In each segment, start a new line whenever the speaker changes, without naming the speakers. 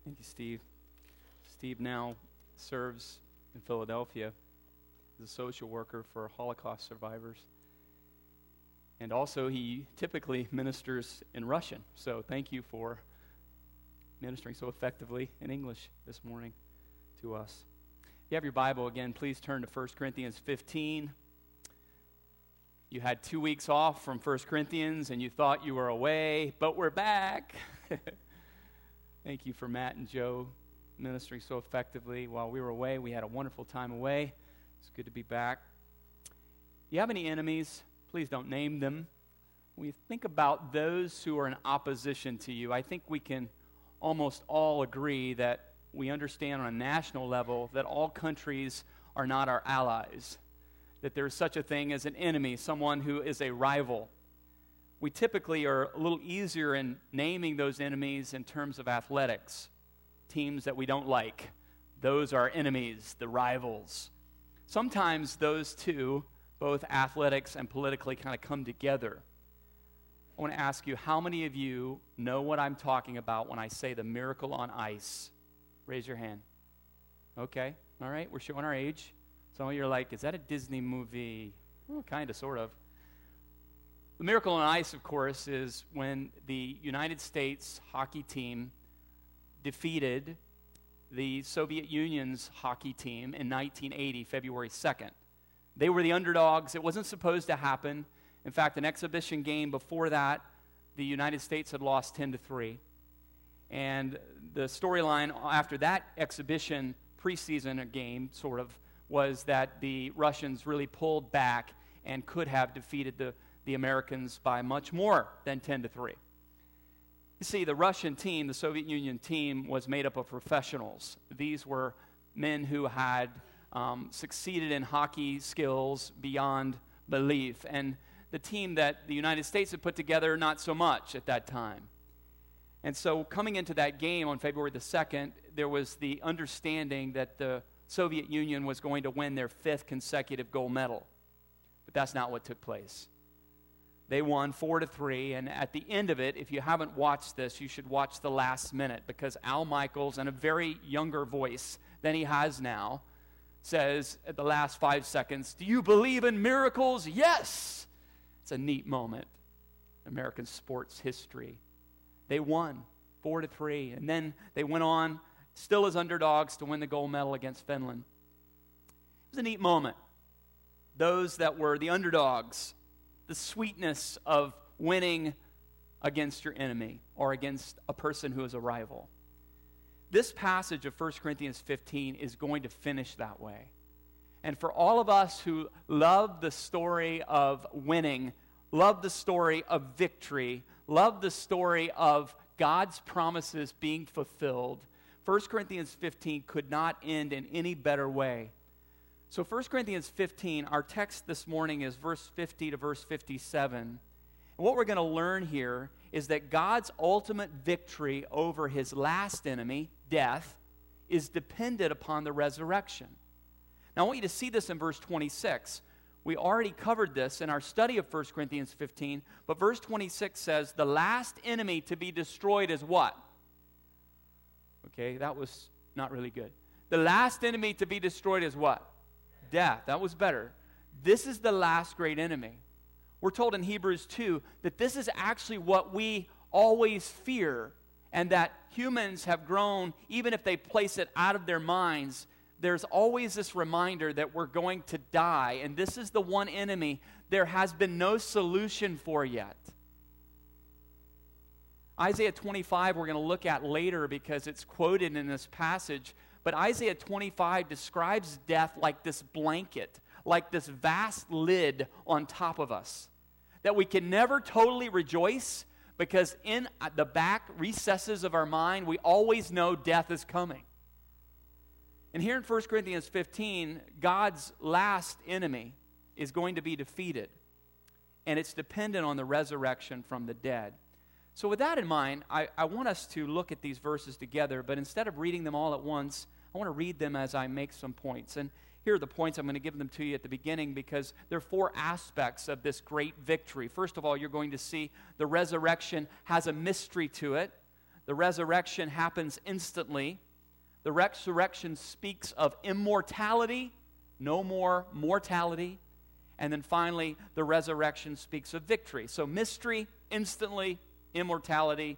Thank you, Steve. Steve now serves in Philadelphia as a social worker for Holocaust survivors. And also, he typically ministers in Russian. So thank you for ministering so effectively in English this morning to us. If you have your Bible again, please turn to 1 Corinthians 15. You had 2 weeks off from 1 Corinthians, and you thought you were away, but we're back. Thank you for Matt and Joe ministering so effectively while we were away. We had a wonderful time away. It's good to be back. You have any enemies? Please don't name them. When you think about those who are in opposition to you, I think we can almost all agree that we understand on a national level that all countries are not our allies, that there is such a thing as an enemy, someone who is a rival. We typically are a little easier in naming those enemies in terms of athletics. Teams that we don't like, those are enemies, the rivals. Sometimes those two, both athletics and politically, kind of come together. I want to ask you, how many of you know what I'm talking about when I say the miracle on ice? Raise your hand. Okay, all right, we're showing our age. Some of you are like, is that a Disney movie? Well, kind of, sort of. The Miracle on Ice, of course, is when the United States hockey team defeated the Soviet Union's hockey team in 1980, February 2nd. They were the underdogs. It wasn't supposed to happen. In fact, an exhibition game before that, the United States had lost 10-3. And the storyline after that exhibition preseason game, sort of, was that the Russians really pulled back and could have defeated the Americans by much more than 10-3. You see, the Russian team, the Soviet Union team, was made up of professionals. These were men who had succeeded in hockey skills beyond belief. And the team that the United States had put together, not so much at that time. And so coming into that game on February the 2nd, there was the understanding that the Soviet Union was going to win their 5th consecutive gold medal. But that's not what took place. They won 4-3, and at the end of it, if you haven't watched this, you should watch the last minute, because Al Michaels, in a very younger voice than he has now, says at the last 5 seconds, "Do you believe in miracles?" Yes! It's a neat moment in American sports history. They won 4-3, and then they went on, still as underdogs, to win the gold medal against Finland. It was a neat moment. Those that were the underdogs, the sweetness of winning against your enemy or against a person who is a rival. This passage of 1 Corinthians 15 is going to finish that way. And for all of us who love the story of winning, love the story of victory, love the story of God's promises being fulfilled, 1 Corinthians 15 could not end in any better way. So 1 Corinthians 15, our text this morning is verse 50 to verse 57. And what we're going to learn here is that God's ultimate victory over his last enemy, death, is dependent upon the resurrection. Now I want you to see this in verse 26. We already covered this in our study of 1 Corinthians 15, but verse 26 says, the last enemy to be destroyed is what? Okay, that was not really good. The last enemy to be destroyed is what? Death. That was better. This is the last great enemy. We're told in Hebrews 2 that this is actually what we always fear, and that humans have grown, even if they place it out of their minds, there's always this reminder that we're going to die, and this is the one enemy there has been no solution for yet. Isaiah 25 we're going to look at later because it's quoted in this passage. But Isaiah 25 describes death like this blanket, like this vast lid on top of us, that we can never totally rejoice because in the back recesses of our mind, we always know death is coming. And here in 1 Corinthians 15, God's last enemy is going to be defeated, and it's dependent on the resurrection from the dead. So with that in mind, I want us to look at these verses together, but instead of reading them all at once, I want to read them as I make some points. And here are the points. I'm going to give them to you at the beginning because there are 4 aspects of this great victory. First of all, you're going to see the resurrection has a mystery to it. The resurrection happens instantly. The resurrection speaks of immortality, no more mortality. And then finally, the resurrection speaks of victory. So mystery, instantly, immortality,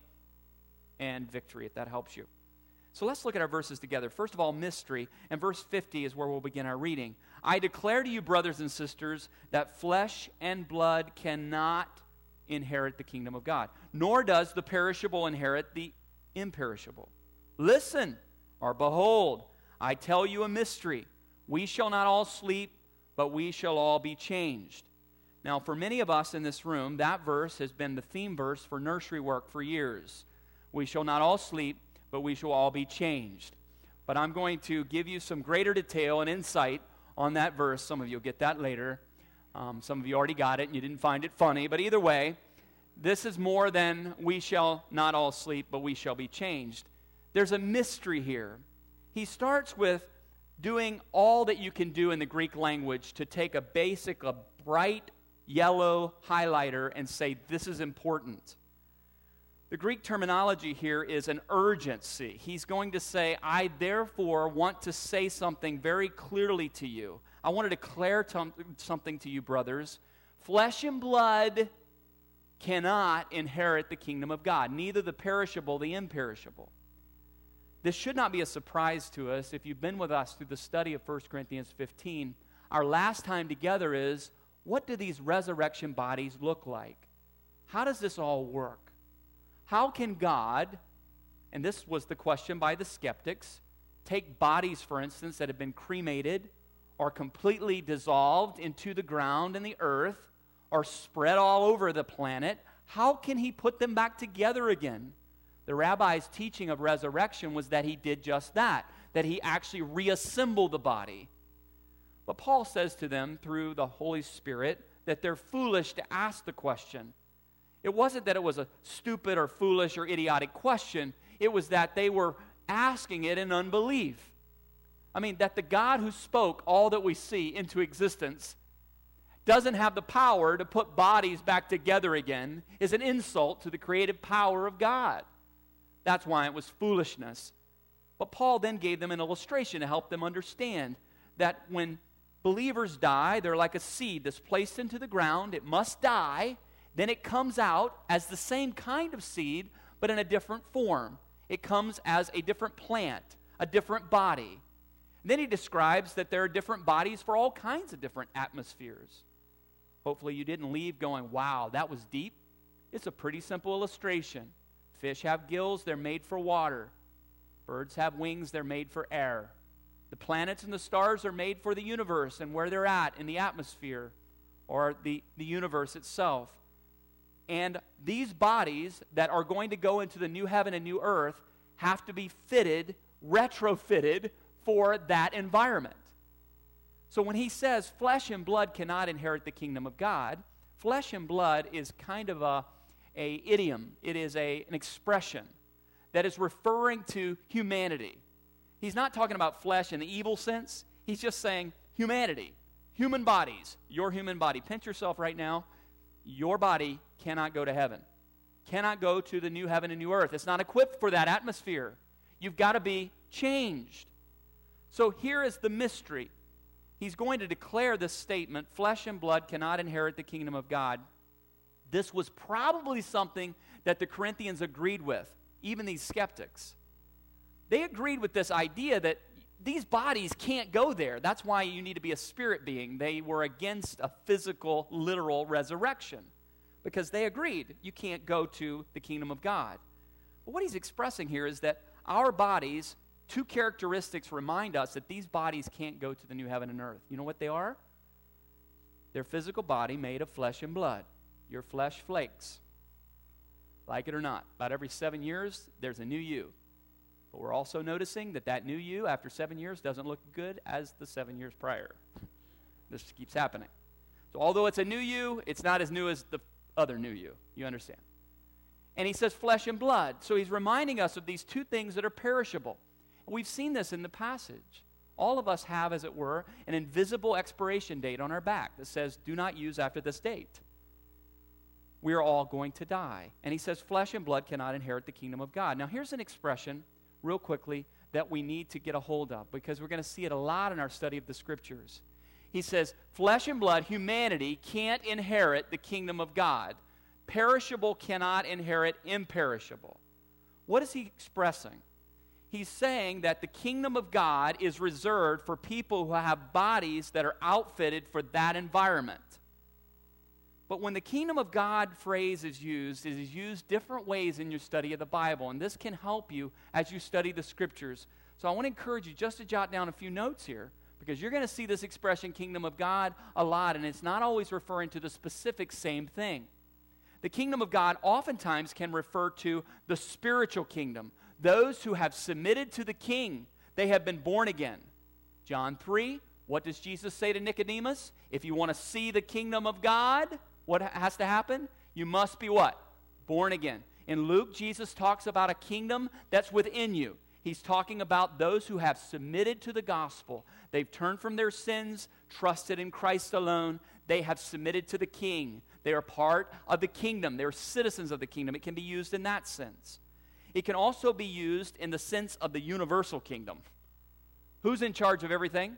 and victory, if that helps you. So let's look at our verses together. First of all, mystery, and verse 50 is where we'll begin our reading. I declare to you, brothers and sisters, that flesh and blood cannot inherit the kingdom of God, nor does the perishable inherit the imperishable. Listen, or behold, I tell you a mystery. We shall not all sleep, but we shall all be changed. Now, for many of us in this room, that verse has been the theme verse for nursery work for years. We shall not all sleep, but we shall all be changed. But I'm going to give you some greater detail and insight on that verse. Some of you will get that later. Some of you already got it and you didn't find it funny. But either way, this is more than we shall not all sleep, but we shall be changed. There's a mystery here. He starts with doing all that you can do in the Greek language to take a bright yellow highlighter and say, this is important. The Greek terminology here is an urgency. He's going to say, I therefore want to say something very clearly to you. I want to declare something to you, brothers. Flesh and blood cannot inherit the kingdom of God, neither the perishable, the imperishable. This should not be a surprise to us. If you've been with us through the study of 1 Corinthians 15, our last time together is, what do these resurrection bodies look like? How does this all work? How can God, and this was the question by the skeptics, take bodies, for instance, that have been cremated or completely dissolved into the ground and the earth or spread all over the planet? How can he put them back together again? The rabbi's teaching of resurrection was that he did just that he actually reassembled the body. But Paul says to them through the Holy Spirit that they're foolish to ask the question. It wasn't that it was a stupid or foolish or idiotic question. It was that they were asking it in unbelief. I mean, that the God who spoke all that we see into existence doesn't have the power to put bodies back together again is an insult to the creative power of God. That's why it was foolishness. But Paul then gave them an illustration to help them understand that when believers die, they're like a seed that's placed into the ground. It must die. Then it comes out as the same kind of seed, but in a different form. It comes as a different plant, a different body. Then he describes that there are different bodies for all kinds of different atmospheres. Hopefully you didn't leave going, wow, that was deep. It's a pretty simple illustration. Fish have gills, they're made for water. Birds have wings, they're made for air. The planets and the stars are made for the universe and where they're at in the atmosphere or the universe itself. And these bodies that are going to go into the new heaven and new earth have to be fitted, retrofitted for that environment. So when he says flesh and blood cannot inherit the kingdom of God, flesh and blood is kind of a idiom. It is an expression that is referring to humanity. He's not talking about flesh in the evil sense. He's just saying humanity, human bodies, your human body. Pinch yourself right now. Your body cannot go to heaven, cannot go to the new heaven and new earth. It's not equipped for that atmosphere. You've got to be changed. So here is the mystery. He's going to declare this statement, flesh and blood cannot inherit the kingdom of God. This was probably something that the Corinthians agreed with, even these skeptics. They agreed with this idea that these bodies can't go there. That's why you need to be a spirit being. They were against a physical, literal resurrection because they agreed you can't go to the kingdom of God. But what he's expressing here is that our bodies, two characteristics remind us that these bodies can't go to the new heaven and earth. You know what they are? They're physical body made of flesh and blood. Your flesh flakes. Like it or not, about every 7 years, there's a new you. But we're also noticing that new you, after 7 years, doesn't look good as the 7 years prior. This keeps happening. So although it's a new you, it's not as new as the other new you. You understand? And he says flesh and blood. So he's reminding us of these two things that are perishable. And we've seen this in the passage. All of us have, as it were, an invisible expiration date on our back that says, do not use after this date. we are all going to die. And he says flesh and blood cannot inherit the kingdom of God. Now here's an expression, real quickly, that we need to get a hold of, because we're going to see it a lot in our study of the Scriptures. He says, flesh and blood, humanity, can't inherit the kingdom of God. Perishable cannot inherit imperishable. What is he expressing? He's saying that the kingdom of God is reserved for people who have bodies that are outfitted for that environment. But when the kingdom of God phrase is used, it is used different ways in your study of the Bible, and this can help you as you study the Scriptures. So I want to encourage you just to jot down a few notes here, because you're going to see this expression, kingdom of God, a lot, and it's not always referring to the specific same thing. The kingdom of God oftentimes can refer to the spiritual kingdom, those who have submitted to the king. They have been born again. John 3, what does Jesus say to Nicodemus? If you want to see the kingdom of God, what has to happen? You must be what? Born again. In Luke, Jesus talks about a kingdom that's within you. He's talking about those who have submitted to the gospel. They've turned from their sins, trusted in Christ alone. They have submitted to the king. They are part of the kingdom. They're citizens of the kingdom. It can be used in that sense. It can also be used in the sense of the universal kingdom. Who's in charge of everything?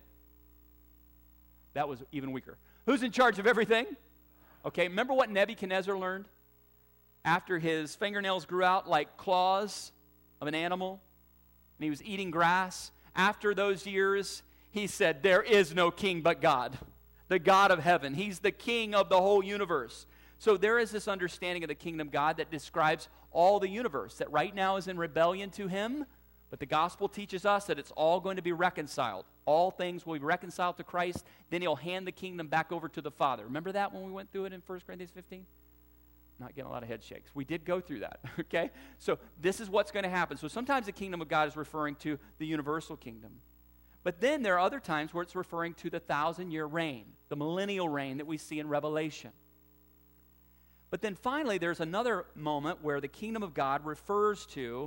That was even weaker. Who's in charge of everything? Okay, remember what Nebuchadnezzar learned? After his fingernails grew out like claws of an animal, and he was eating grass. After those years, he said, there is no king but God, the God of heaven. He's the king of the whole universe. So there is this understanding of the kingdom of God that describes all the universe, that right now is in rebellion to him, but the gospel teaches us that it's all going to be reconciled. All things will be reconciled to Christ, then he'll hand the kingdom back over to the Father. Remember that when we went through it in 1 Corinthians 15? Not getting a lot of head shakes. We did go through that, okay? So this is what's going to happen. So sometimes the kingdom of God is referring to the universal kingdom. But then there are other times where it's referring to the 1,000-year reign, the millennial reign that we see in Revelation. But then finally, there's another moment where the kingdom of God refers to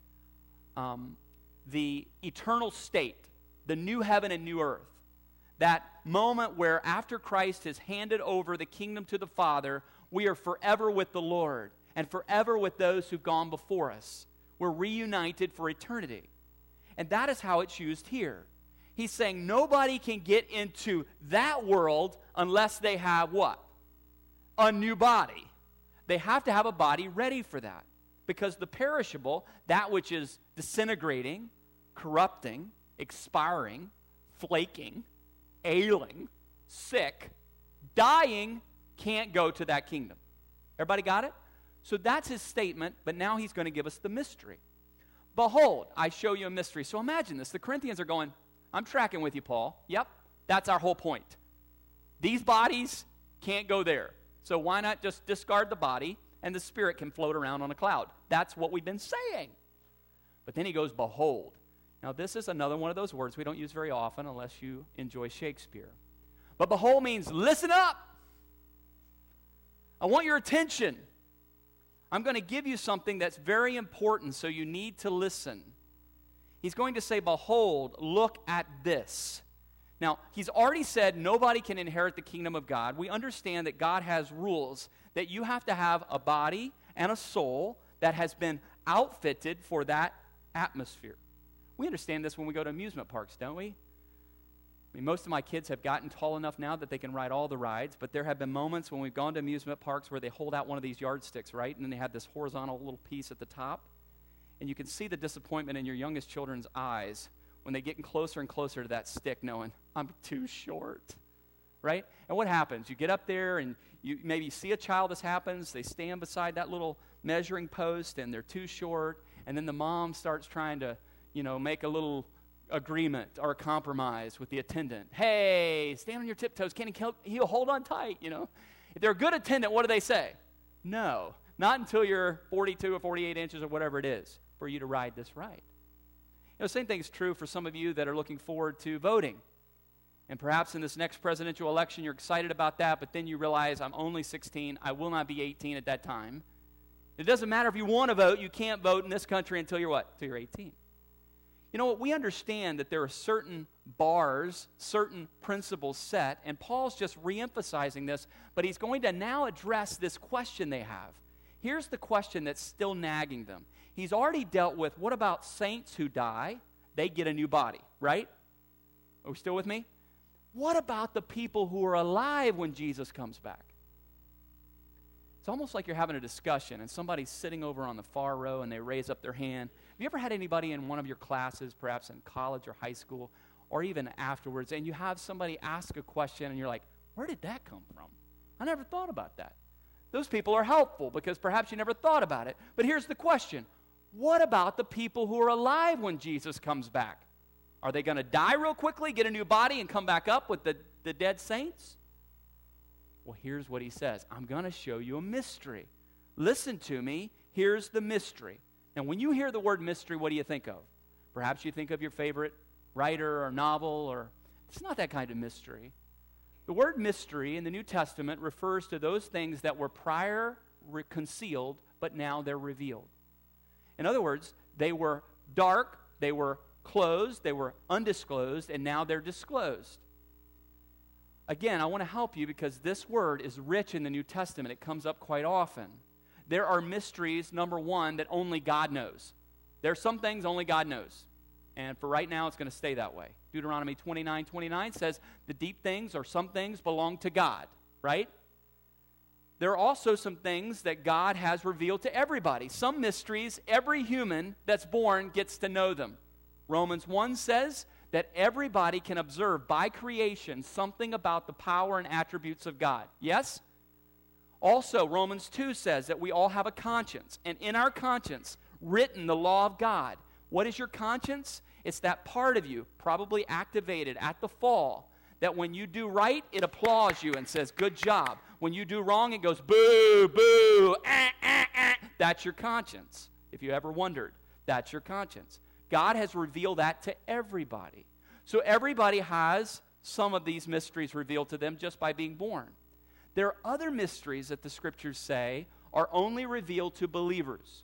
the eternal state, the new heaven and new earth. That moment where after Christ has handed over the kingdom to the Father, we are forever with the Lord and forever with those who've gone before us. We're reunited for eternity. And that is how it's used here. He's saying nobody can get into that world unless they have what? A new body. They have to have a body ready for that. Because the perishable, that which is disintegrating, corrupting, expiring, flaking, ailing, sick, dying, can't go to that kingdom. Everybody got it? So that's his statement, but now he's going to give us the mystery. Behold, I show you a mystery. So imagine this. The Corinthians are going, I'm tracking with you, Paul. Yep, that's our whole point. These bodies can't go there. So why not just discard the body and the spirit can float around on a cloud? That's what we've been saying. But then he goes, behold. Now this is another one of those words we don't use very often unless you enjoy Shakespeare. But behold means listen up. I want your attention. I'm going to give you something that's very important, so you need to listen. He's going to say, behold, look at this. Now, he's already said nobody can inherit the kingdom of God. We understand that God has rules, that you have to have a body and a soul that has been outfitted for that atmosphere. We understand this when we go to amusement parks, don't we? I mean, most of my kids have gotten tall enough now that they can ride all the rides, but there have been moments when we've gone to amusement parks where they hold out one of these yardsticks, right? And then they have this horizontal little piece at the top. And you can see the disappointment in your youngest children's eyes when they get closer and closer to that stick knowing, I'm too short, right? And what happens? You get up there and you maybe see a child, this happens, they stand beside that little measuring post and they're too short, and then the mom starts trying to, make a little agreement or a compromise with the attendant. Hey, stand on your tiptoes. He'll hold on tight, If they're a good attendant, what do they say? No, not until you're 42 or 48 inches or whatever it is for you to ride this ride. Same thing is true for some of you that are looking forward to voting. And perhaps in this next presidential election, you're excited about that, but then you realize I'm only 16. I will not be 18 at that time. It doesn't matter if you want to vote. You can't vote in this country until you're what? Until you're 18. You know what? We understand that there are certain bars, certain principles set, and Paul's just reemphasizing this, but he's going to now address this question they have. Here's the question that's still nagging them. He's already dealt with, what about saints who die? They get a new body, right? Are we still with me? What about the people who are alive when Jesus comes back? It's almost like you're having a discussion and somebody's sitting over on the far row and they raise up their hand. Have you ever had anybody in one of your classes, perhaps in college or high school, or even afterwards, and you have somebody ask a question and you're like, where did that come from? I never thought about that. Those people are helpful because perhaps you never thought about it. But here's the question. What about the people who are alive when Jesus comes back? Are they going to die real quickly, get a new body, and come back up with the dead saints? Well, here's what he says. I'm going to show you a mystery. Listen to me. Here's the mystery. Now, when you hear the word mystery, what do you think of? Perhaps you think of your favorite writer or novel, or it's not that kind of mystery. The word mystery in the New Testament refers to those things that were prior concealed, but now they're revealed. In other words, they were dark, they were closed, they were undisclosed, and now they're disclosed. Again, I want to help you because this word is rich in the New Testament. It comes up quite often. There are mysteries, number one, that only God knows. There are some things only God knows. And for right now, it's going to stay that way. Deuteronomy 29:29 says the deep things or some things belong to God, right? There are also some things that God has revealed to everybody. Some mysteries, every human that's born gets to know them. Romans 1 says that everybody can observe by creation something about the power and attributes of God. Yes? Also, Romans 2 says that we all have a conscience, and in our conscience, written the law of God. What is your conscience? It's that part of you, probably activated at the fall, that when you do right, it applauds you and says, good job. When you do wrong, it goes, boo, boo, ah, ah, ah. That's your conscience. If you ever wondered, that's your conscience. God has revealed that to everybody. So everybody has some of these mysteries revealed to them just by being born. There are other mysteries that the Scriptures say are only revealed to believers.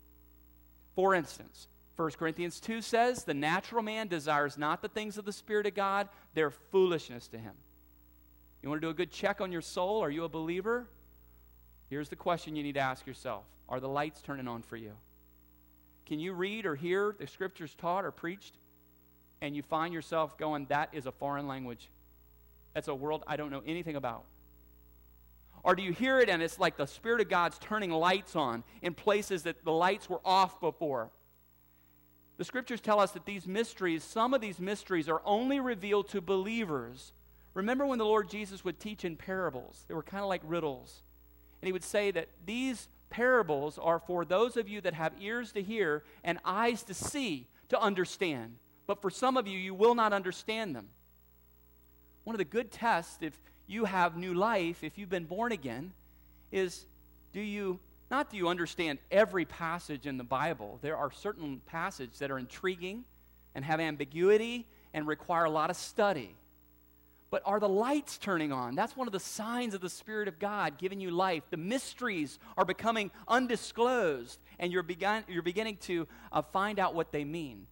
For instance, 1 Corinthians 2 says, the natural man desires not the things of the Spirit of God, they're foolishness to him. You want to do a good check on your soul? Are you a believer? Here's the question you need to ask yourself. Are the lights turning on for you? Can you read or hear the Scriptures taught or preached, and you find yourself going, that is a foreign language. That's a world I don't know anything about. Or do you hear it and it's like the Spirit of God's turning lights on in places that the lights were off before? The Scriptures tell us that these mysteries, some of these mysteries are only revealed to believers. Remember when the Lord Jesus would teach in parables? They were kind of like riddles. And he would say that these parables are for those of you that have ears to hear and eyes to see, to understand. But for some of you, you will not understand them. One of the good tests, if you have new life, if you've been born again, is do you understand every passage in the Bible. There are certain passages that are intriguing and have ambiguity and require a lot of study. But are the lights turning on? That's one of the signs of the Spirit of God giving you life. The mysteries are becoming undisclosed, and you're beginning to find out what they mean.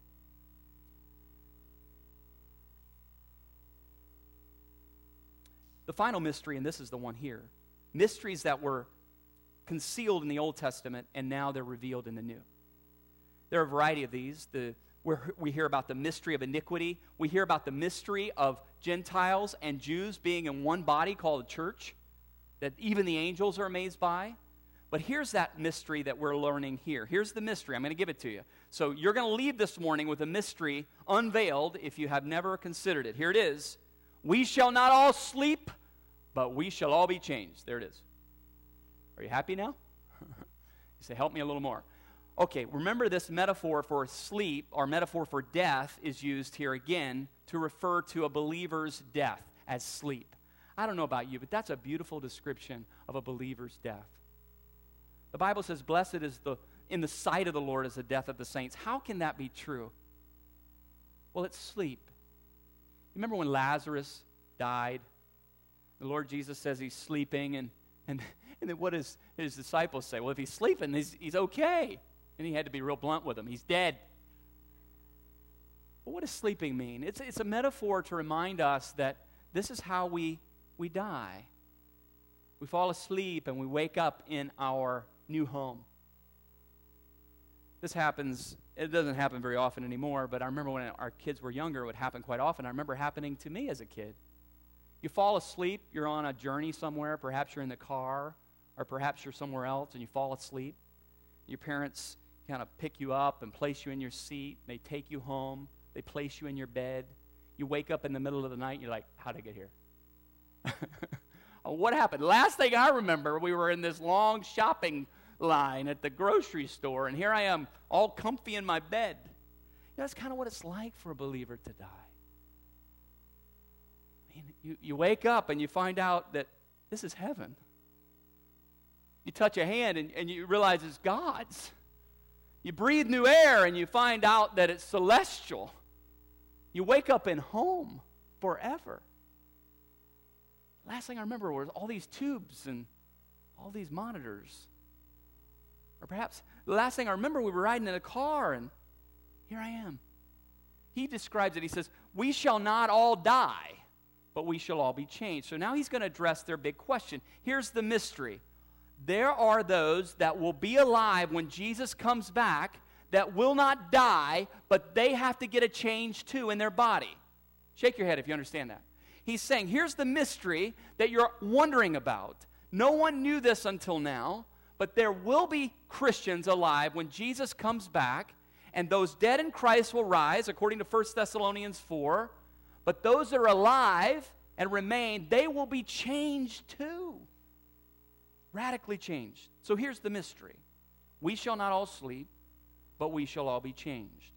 The final mystery, and this is the one here, mysteries that were concealed in the Old Testament, and now they're revealed in the New. There are a variety of these. We hear about the mystery of iniquity. We hear about the mystery of Gentiles and Jews being in one body called a church, that even the angels are amazed by. But here's that mystery that we're learning here. Here's the mystery. I'm going to give it to you. So you're going to leave this morning with a mystery unveiled if you have never considered it. Here it is. We shall not all sleep, but we shall all be changed. There it is. Are you happy now? You say, help me a little more. Okay, remember this metaphor for sleep, or metaphor for death, is used here again to refer to a believer's death as sleep. I don't know about you, but that's a beautiful description of a believer's death. The Bible says, blessed is in the sight of the Lord is the death of the saints. How can that be true? Well, it's sleep. You remember when Lazarus died? The Lord Jesus says he's sleeping, and then what does his disciples say? Well, if he's sleeping, he's okay. And he had to be real blunt with him. He's dead. But what does sleeping mean? It's a metaphor to remind us that this is how we die. We fall asleep and we wake up in our new home. This happens, it doesn't happen very often anymore, but I remember when our kids were younger, it would happen quite often. I remember happening to me as a kid. You fall asleep, you're on a journey somewhere, perhaps you're in the car, or perhaps you're somewhere else, and you fall asleep. Your parents kind of pick you up and place you in your seat. They take you home. They place you in your bed. You wake up in the middle of the night, and you're like, how'd I get here? What happened? Last thing I remember, we were in this long shopping line at the grocery store, and here I am, all comfy in my bed. That's kind of what it's like for a believer to die. You wake up and you find out that this is heaven. You touch a hand and you realize it's God's. You breathe new air and you find out that it's celestial. You wake up in home forever. Last thing I remember was all these tubes and all these monitors. Or perhaps the last thing I remember, we were riding in a car and here I am. He describes it, he says, we shall not all die, but we shall all be changed. So now he's going to address their big question. Here's the mystery. There are those that will be alive when Jesus comes back that will not die, but they have to get a change too in their body. Shake your head if you understand that. He's saying, here's the mystery that you're wondering about. No one knew this until now, but there will be Christians alive when Jesus comes back, and those dead in Christ will rise, according to 1 Thessalonians 4. But those that are alive and remain, they will be changed too. Radically changed. So here's the mystery. We shall not all sleep, but we shall all be changed.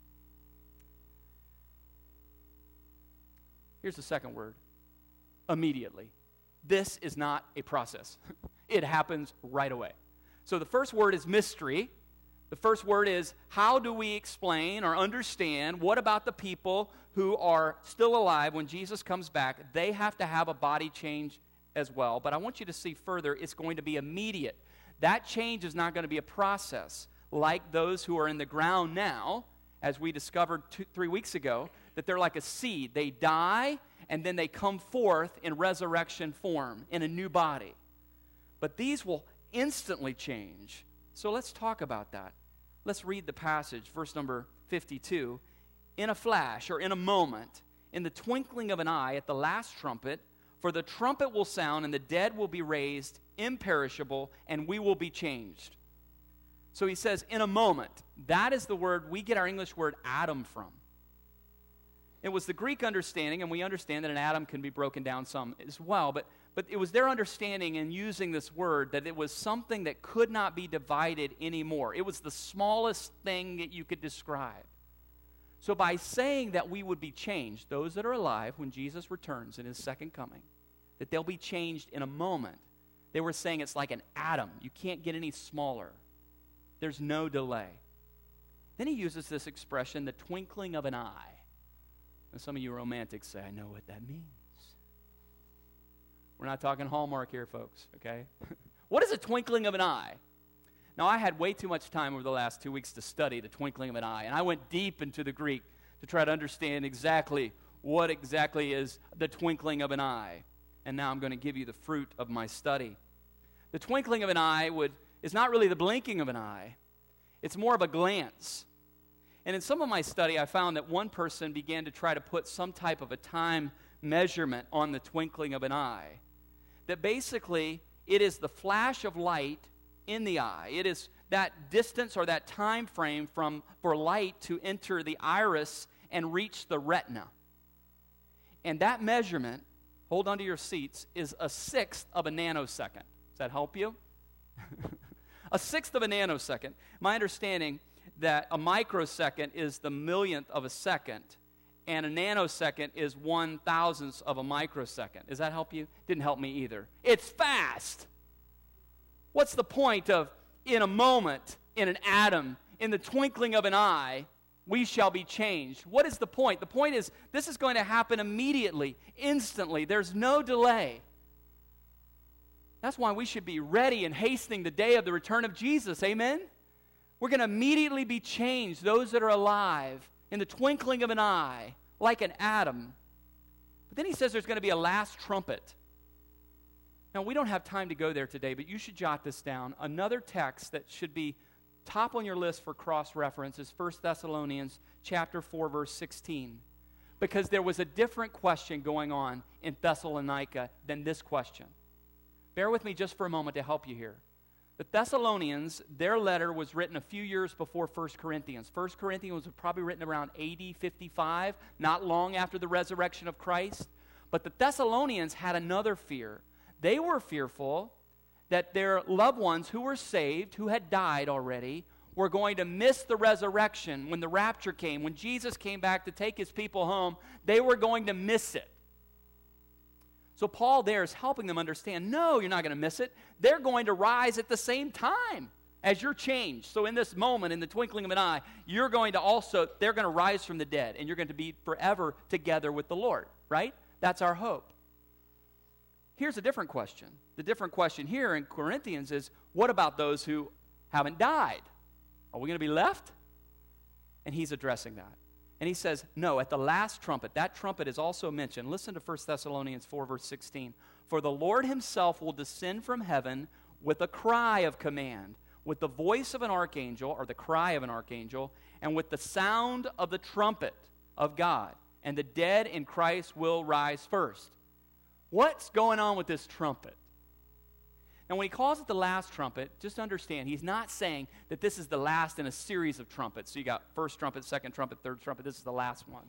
Here's the second word. Immediately. This is not a process. It happens right away. So the first word is mystery. The first word is, how do we explain or understand what about the people who are still alive when Jesus comes back? They have to have a body change as well. But I want you to see further, it's going to be immediate. That change is not going to be a process like those who are in the ground now, as we discovered 3 weeks ago, that they're like a seed. They die, and then they come forth in resurrection form, in a new body. But these will instantly change. So let's talk about that. Let's read the passage, verse number 52. In a flash, or in a moment, in the twinkling of an eye, at the last trumpet, for the trumpet will sound, and the dead will be raised imperishable, and we will be changed. So he says, in a moment. That is the word we get our English word atom from. It was the Greek understanding, and we understand that an atom can be broken down some as well, but it was their understanding in using this word that it was something that could not be divided anymore. It was the smallest thing that you could describe. So by saying that we would be changed, those that are alive when Jesus returns in his second coming, that they'll be changed in a moment, they were saying it's like an atom. You can't get any smaller. There's no delay. Then he uses this expression, the twinkling of an eye. And some of you romantics say, I know what that means. We're not talking Hallmark here, folks, okay? What is a twinkling of an eye? Now, I had way too much time over the last 2 weeks to study the twinkling of an eye, and I went deep into the Greek to try to understand exactly what exactly is the twinkling of an eye. And now I'm going to give you the fruit of my study. The twinkling of an eye is not really the blinking of an eye. It's more of a glance. And in some of my study, I found that one person began to try to put some type of a time measurement on the twinkling of an eye. That basically, it is the flash of light in the eye. It is that distance or that time frame for light to enter the iris and reach the retina. And that measurement, hold on to your seats, is a sixth of a nanosecond. Does that help you? A sixth of a nanosecond. My understanding that a microsecond is the millionth of a second, and a nanosecond is 1,000th of a microsecond. Does that help you? Didn't help me either. It's fast. What's the point of, in a moment, in an atom, in the twinkling of an eye, we shall be changed? What is the point? The point is, this is going to happen immediately, instantly. There's no delay. That's why we should be ready and hastening the day of the return of Jesus. Amen? We're going to immediately be changed, those that are alive in the twinkling of an eye, like an atom. But then he says there's going to be a last trumpet. Now, we don't have time to go there today, but you should jot this down. Another text that should be top on your list for cross-reference is 1 Thessalonians chapter 4, verse 16. Because there was a different question going on in Thessalonica than this question. Bear with me just for a moment to help you here. The Thessalonians, their letter was written a few years before 1 Corinthians. 1 Corinthians was probably written around AD 55, not long after the resurrection of Christ. But the Thessalonians had another fear. They were fearful that their loved ones who were saved, who had died already, were going to miss the resurrection when the rapture came. When Jesus came back to take his people home, they were going to miss it. So Paul there is helping them understand, no, you're not going to miss it. They're going to rise at the same time as you're changed. So in this moment, in the twinkling of an eye, they're going to rise from the dead, and you're going to be forever together with the Lord, right? That's our hope. Here's a different question. The different question here in Corinthians is, what about those who haven't died? Are we going to be left? And he's addressing that. And he says, no, at the last trumpet, that trumpet is also mentioned. Listen to 1 Thessalonians 4, verse 16. For the Lord himself will descend from heaven with a cry of command, with the voice of an archangel, or the cry of an archangel, and with the sound of the trumpet of God. And the dead in Christ will rise first. What's going on with this trumpet? Now, when he calls it the last trumpet, just understand, he's not saying that this is the last in a series of trumpets. So you got first trumpet, second trumpet, third trumpet. This is the last one.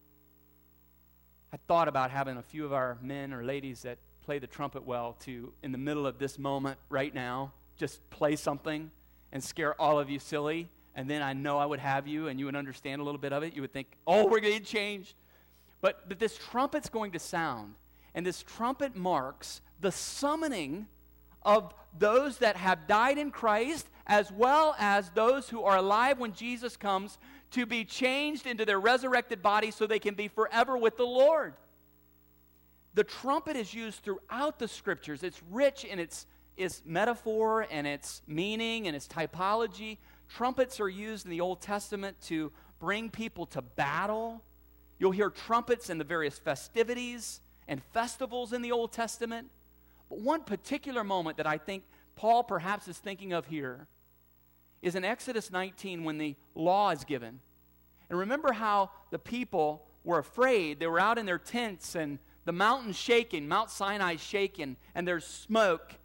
I thought about having a few of our men or ladies that play the trumpet well to, in the middle of this moment right now, just play something and scare all of you silly. And then I know I would have you and you would understand a little bit of it. You would think, oh, we're going to change. But this trumpet's going to sound. And this trumpet marks the summoning of those that have died in Christ, as well as those who are alive when Jesus comes, to be changed into their resurrected bodies so they can be forever with the Lord. The trumpet is used throughout the Scriptures. It's rich in its metaphor and its meaning and its typology. Trumpets are used in the Old Testament to bring people to battle. You'll hear trumpets in the various festivities and festivals in the Old Testament. But one particular moment that I think Paul perhaps is thinking of here is in Exodus 19 when the law is given. And remember how the people were afraid. They were out in their tents and the mountain's shaking, Mount Sinai's shaking, and there's smoke.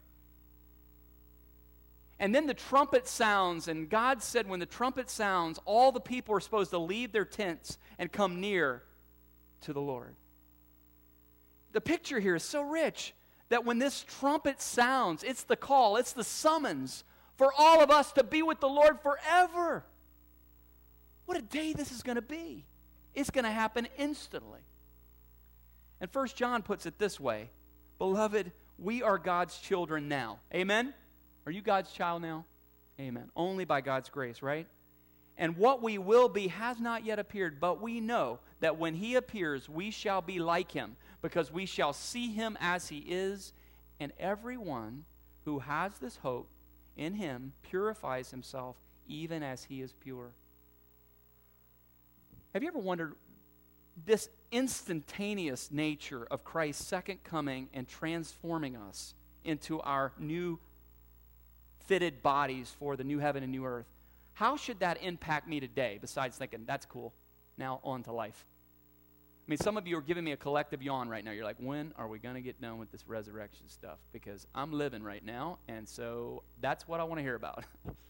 And then the trumpet sounds, and God said when the trumpet sounds, all the people are supposed to leave their tents and come near to the Lord. The picture here is so rich that when this trumpet sounds, it's the call, it's the summons for all of us to be with the Lord forever. What a day this is going to be. It's going to happen instantly. And 1 John puts it this way, beloved, we are God's children now. Amen? Are you God's child now? Amen. Only by God's grace, right? And what we will be has not yet appeared, but we know that when he appears, we shall be like him, because we shall see him as he is. And everyone who has this hope in him purifies himself even as he is pure. Have you ever wondered this instantaneous nature of Christ's second coming and transforming us into our new fitted bodies for the new heaven and new earth? How should that impact me today, besides thinking, that's cool, now on to life? I mean, some of you are giving me a collective yawn right now. You're like, when are we going to get done with this resurrection stuff? Because I'm living right now, and so that's what I want to hear about.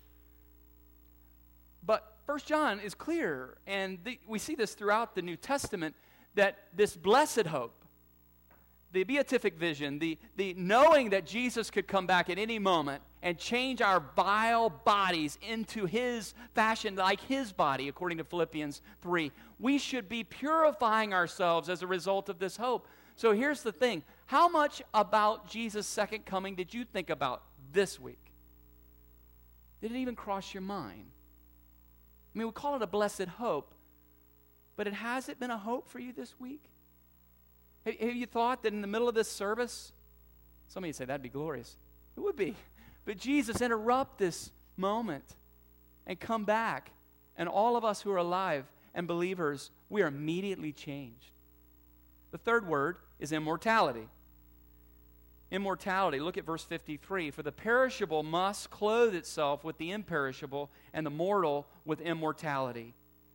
But 1 John is clear, and we see this throughout the New Testament, that this blessed hope, the beatific vision, the knowing that Jesus could come back at any moment and change our vile bodies into his fashion, like his body, according to Philippians 3. We should be purifying ourselves as a result of this hope. So here's the thing. How much about Jesus' second coming did you think about this week? Did it even cross your mind? I mean, we call it a blessed hope, but has it been a hope for you this week? Have you thought that in the middle of this service, some of you say that'd be glorious. It would be. But Jesus, interrupt this moment and come back. And all of us who are alive and believers, we are immediately changed. The third word is immortality. Immortality, look at verse 53. For the perishable must clothe itself with the imperishable, and the mortal with immortality.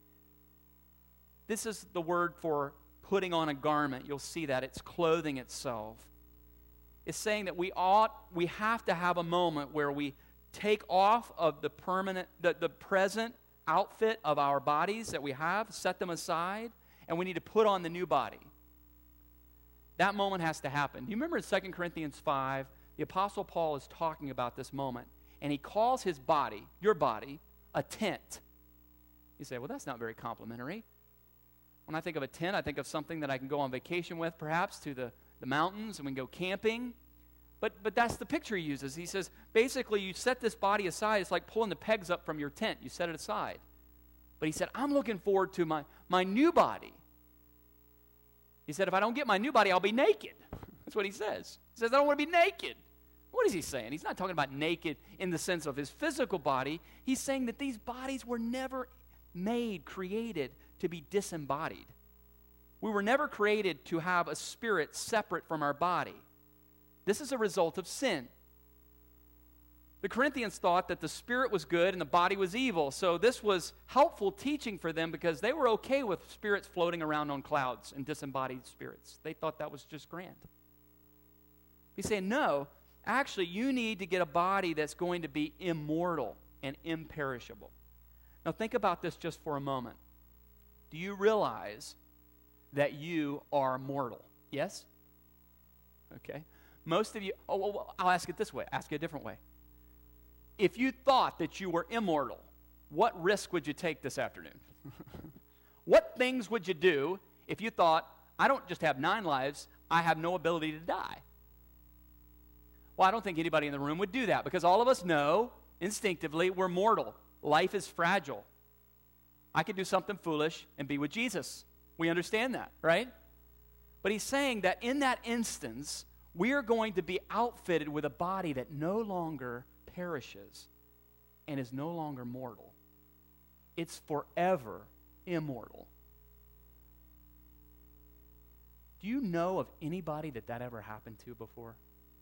This is the word for putting on a garment. You'll see that. It's clothing itself. It's saying that we have to have a moment where we take off of the present outfit of our bodies that we have, set them aside, and we need to put on the new body. That moment has to happen. Do you remember in 2 Corinthians 5, the Apostle Paul is talking about this moment, and he calls his body, your body, a tent. You say, well, that's not very complimentary. When I think of a tent, I think of something that I can go on vacation with, perhaps, to the mountains, and we can go camping. But that's the picture he uses. He says, basically, you set this body aside. It's like pulling the pegs up from your tent. You set it aside. But he said, I'm looking forward to my new body. He said, if I don't get my new body, I'll be naked. That's what he says. He says, I don't want to be naked. What is he saying? He's not talking about naked in the sense of his physical body. He's saying that these bodies were never created to be disembodied. We were never created to have a spirit separate from our body. This is a result of sin. The Corinthians thought that the spirit was good and the body was evil, so this was helpful teaching for them because they were okay with spirits floating around on clouds and disembodied spirits. They thought that was just grand. He's saying, no, actually, you need to get a body that's going to be immortal and imperishable. Now, think about this just for a moment. Do you realize that you are mortal? Yes? Okay. Most of you, I'll ask it this way, ask it a different way. If you thought that you were immortal, what risk would you take this afternoon? What things would you do if you thought, I don't just have 9 lives, I have no ability to die? Well, I don't think anybody in the room would do that because all of us know instinctively we're mortal. Life is fragile. I could do something foolish and be with Jesus. We understand that, right? But he's saying that in that instance, we are going to be outfitted with a body that no longer perishes and is no longer mortal. It's forever immortal. Do you know of anybody that ever happened to before?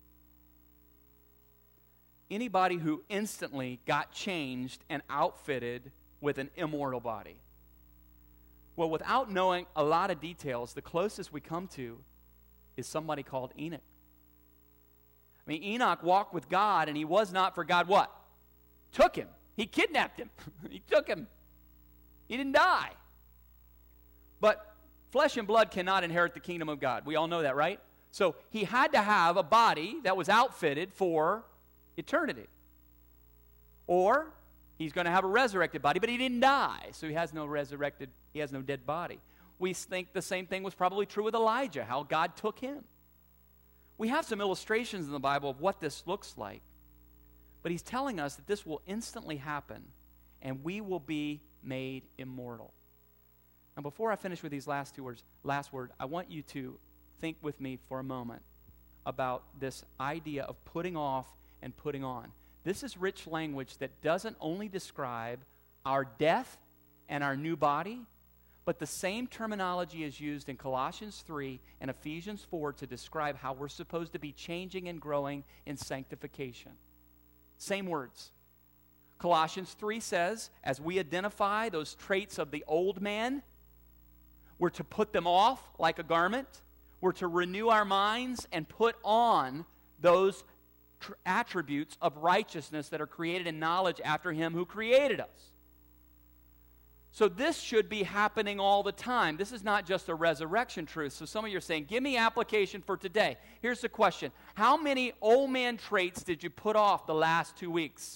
Anybody who instantly got changed and outfitted with an immortal body? Well, without knowing a lot of details, the closest we come to is somebody called Enoch. I mean, Enoch walked with God, and he was not, for God what? Took him. He kidnapped him. He took him. He didn't die. But flesh and blood cannot inherit the kingdom of God. We all know that, right? So he had to have a body that was outfitted for eternity. Or he's going to have a resurrected body, but he didn't die, so he has no dead body. We think the same thing was probably true with Elijah, how God took him. We have some illustrations in the Bible of what this looks like, but he's telling us that this will instantly happen, and we will be made immortal. Now, before I finish with these last word, I want you to think with me for a moment about this idea of putting off and putting on. This is rich language that doesn't only describe our death and our new body, but the same terminology is used in Colossians 3 and Ephesians 4 to describe how we're supposed to be changing and growing in sanctification. Same words. Colossians 3 says, as we identify those traits of the old man, we're to put them off like a garment. We're to renew our minds and put on those attributes of righteousness that are created in knowledge after him who created us. So this should be happening all the time. This is not just a resurrection truth. So some of you are saying, give me application for today. Here's the question. How many old man traits did you put off the last 2 weeks?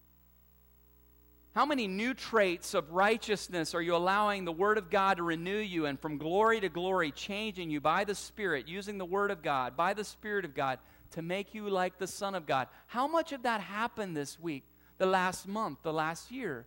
How many new traits of righteousness are you allowing the Word of God to renew you and from glory to glory, changing you by the Spirit, using the Word of God, by the Spirit of God, to make you like the Son of God? How much of that happened this week, the last month, the last year?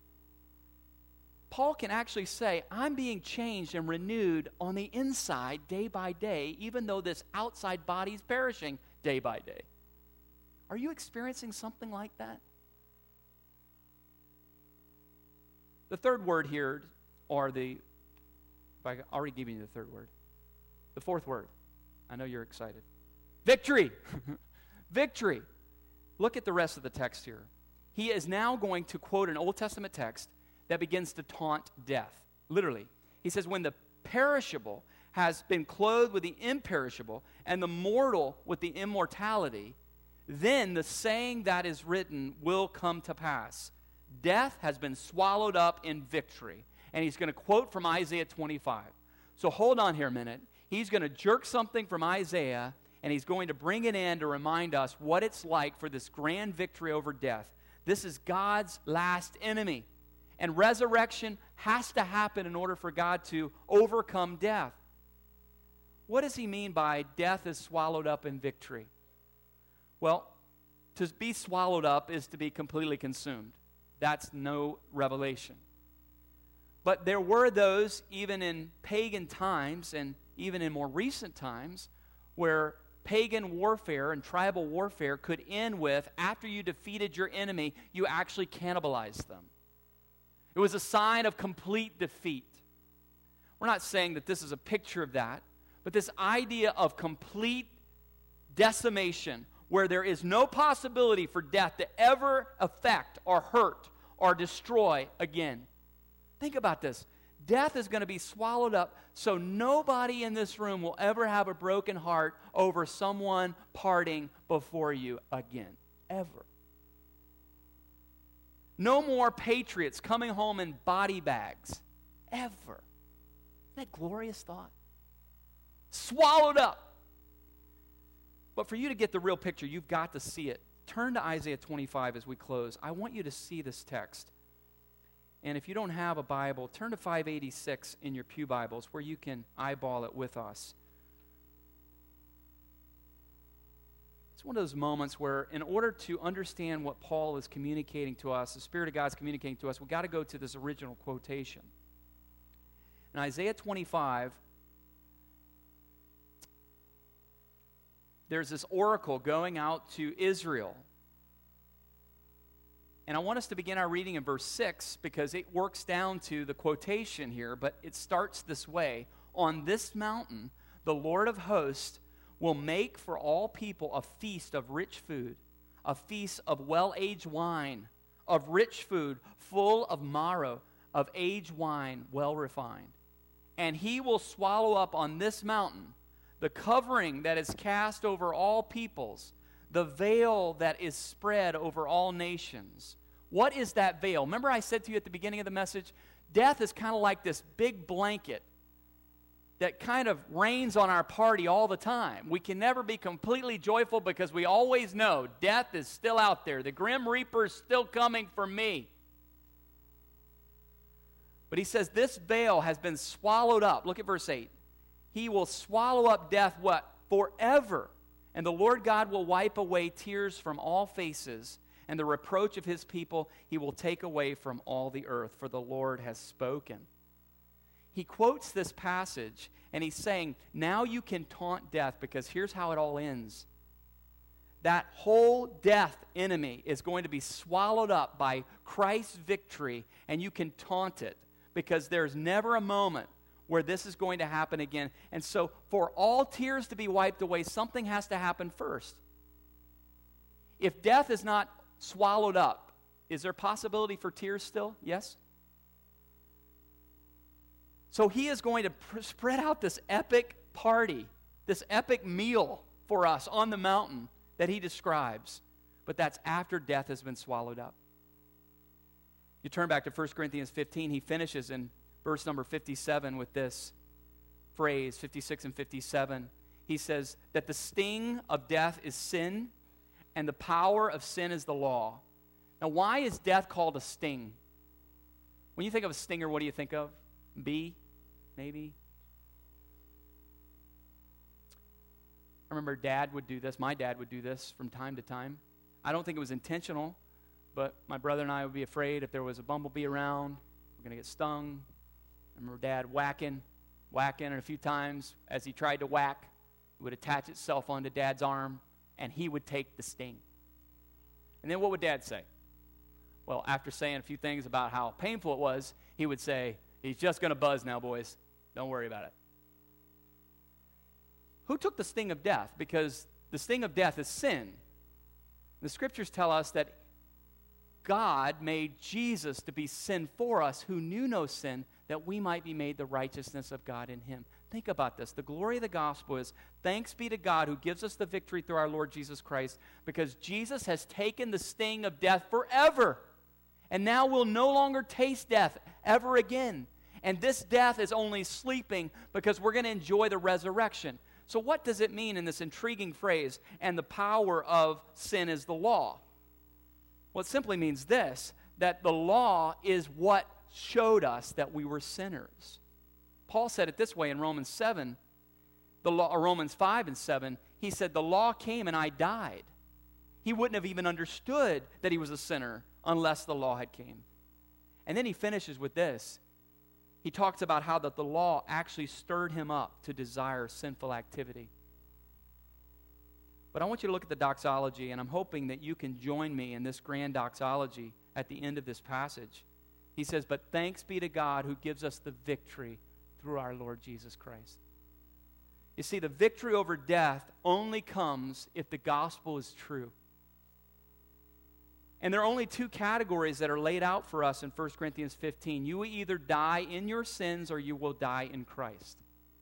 Paul can actually say, I'm being changed and renewed on the inside day by day, even though this outside body is perishing day by day. Are you experiencing something like that? The third word here are I already given you the third word. The fourth word. I know you're excited. Victory. Victory. Look at the rest of the text here. He is now going to quote an Old Testament text that begins to taunt death. Literally. He says, when the perishable has been clothed with the imperishable and the mortal with the immortality, then the saying that is written will come to pass. Death has been swallowed up in victory. And he's going to quote from Isaiah 25. So hold on here a minute. He's going to jerk something from Isaiah, and he's going to bring it in to remind us what it's like for this grand victory over death. This is God's last enemy. And resurrection has to happen in order for God to overcome death. What does he mean by death is swallowed up in victory? Well, to be swallowed up is to be completely consumed. That's no revelation. But there were those, even in pagan times and even in more recent times, where pagan warfare and tribal warfare could end with, after you defeated your enemy, you actually cannibalized them. It was a sign of complete defeat. We're not saying that this is a picture of that, but this idea of complete decimation, where there is no possibility for death to ever affect or hurt or destroy again. Think about this. Death is going to be swallowed up, so nobody in this room will ever have a broken heart over someone parting before you again. Ever. No more patriots coming home in body bags. Ever. Isn't that a glorious thought? Swallowed up. But for you to get the real picture, you've got to see it. Turn to Isaiah 25 as we close. I want you to see this text. And if you don't have a Bible, turn to 586 in your pew Bibles where you can eyeball it with us. It's one of those moments where in order to understand what Paul is communicating to us, the Spirit of God is communicating to us, we've got to go to this original quotation. In Isaiah 25, there's this oracle going out to Israel. And I want us to begin our reading in verse 6 because it works down to the quotation here, but it starts this way. On this mountain, the Lord of hosts will make for all people a feast of rich food, a feast of well-aged wine, of rich food, full of marrow, of aged wine, well refined. And he will swallow up on this mountain the covering that is cast over all peoples, the veil that is spread over all nations. What is that veil? Remember I said to you at the beginning of the message, death is kind of like this big blanket that kind of rains on our party all the time. We can never be completely joyful because we always know death is still out there. The grim reaper is still coming for me. But he says this veil has been swallowed up. Look at verse 8. He will swallow up death, what? Forever. And the Lord God will wipe away tears from all faces, and the reproach of his people he will take away from all the earth, for the Lord has spoken. He quotes this passage, and he's saying, now you can taunt death, because here's how it all ends. That whole death enemy is going to be swallowed up by Christ's victory, and you can taunt it, because there's never a moment where this is going to happen again. And so for all tears to be wiped away, something has to happen first. If death is not swallowed up, is there possibility for tears still? Yes? So he is going to spread out this epic party, this epic meal for us on the mountain that he describes. But that's after death has been swallowed up. You turn back to 1 Corinthians 15, he finishes in verse number 57 with this phrase, 56 and 57. He says that the sting of death is sin, and the power of sin is the law. Now, why is death called a sting? When you think of a stinger, what do you think of? Bee, maybe? I remember Dad would do this. My dad would do this from time to time. I don't think it was intentional, but my brother and I would be afraid if there was a bumblebee around, we're going to get stung. I remember Dad whacking a few times. As he tried to whack, it would attach itself onto Dad's arm, and he would take the sting. And then what would Dad say? Well, after saying a few things about how painful it was, he would say, He's just going to buzz now, boys. Don't worry about it. Who took the sting of death? Because the sting of death is sin. The Scriptures tell us that God made Jesus to be sin for us who knew no sin, that we might be made the righteousness of God in him. Think about this. The glory of the gospel is, thanks be to God who gives us the victory through our Lord Jesus Christ, because Jesus has taken the sting of death forever. And now we'll no longer taste death ever again. And this death is only sleeping, because we're going to enjoy the resurrection. So what does it mean in this intriguing phrase, and the power of sin is the law? Well, it simply means this, that the law is what showed us that we were sinners. Paul said it this way in Romans 7, Romans 5 and 7. He said, the law came and I died. He wouldn't have even understood that he was a sinner unless the law had came. And then he finishes with this. He talks about how that the law actually stirred him up to desire sinful activity. But I want you to look at the doxology, and I'm hoping that you can join me in this grand doxology at the end of this passage. He says, but thanks be to God who gives us the victory through our Lord Jesus Christ. You see, the victory over death only comes if the gospel is true. And there are only two categories that are laid out for us in 1 Corinthians 15. You will either die in your sins or you will die in Christ.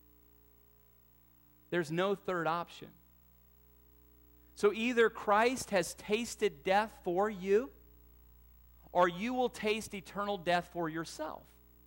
There's no third option. So either Christ has tasted death for you, or you will taste eternal death for yourself.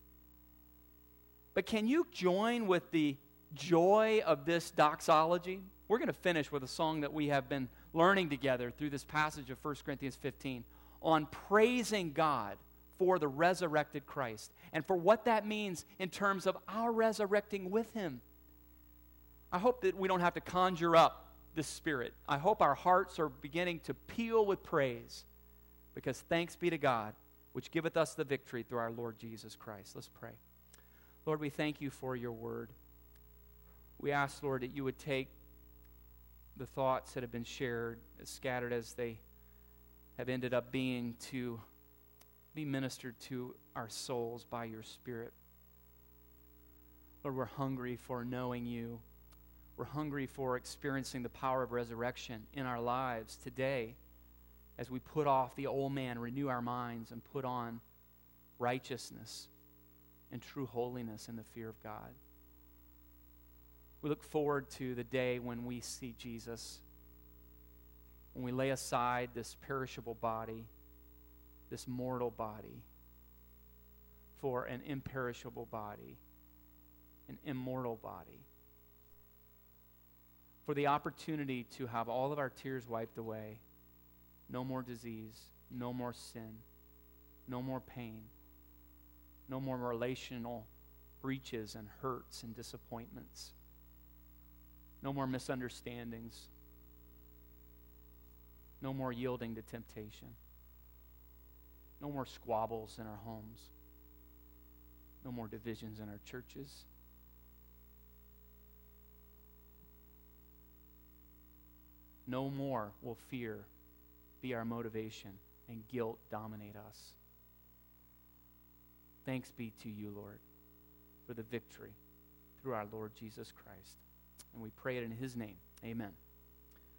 But can you join with the joy of this doxology? We're going to finish with a song that we have been learning together through this passage of 1 Corinthians 15 on praising God for the resurrected Christ and for what that means in terms of our resurrecting with him. I hope that we don't have to conjure up the Spirit. I hope our hearts are beginning to peal with praise, because thanks be to God, which giveth us the victory through our Lord Jesus Christ. Let's pray. Lord, we thank you for your word. We ask, Lord, that you would take the thoughts that have been shared, as scattered as they have ended up being, to be ministered to our souls by your Spirit. Lord, we're hungry for knowing you. We're hungry for experiencing the power of resurrection in our lives today as we put off the old man, renew our minds, and put on righteousness and true holiness in the fear of God. We look forward to the day when we see Jesus, when we lay aside this perishable body, this mortal body, for an imperishable body, an immortal body, for the opportunity to have all of our tears wiped away, no more disease, no more sin, no more pain, no more relational breaches and hurts and disappointments, no more misunderstandings, no more yielding to temptation, no more squabbles in our homes, no more divisions in our churches. No more will fear be our motivation and guilt dominate us. Thanks be to you, Lord, for the victory through our Lord Jesus Christ. And we pray it in his name. Amen.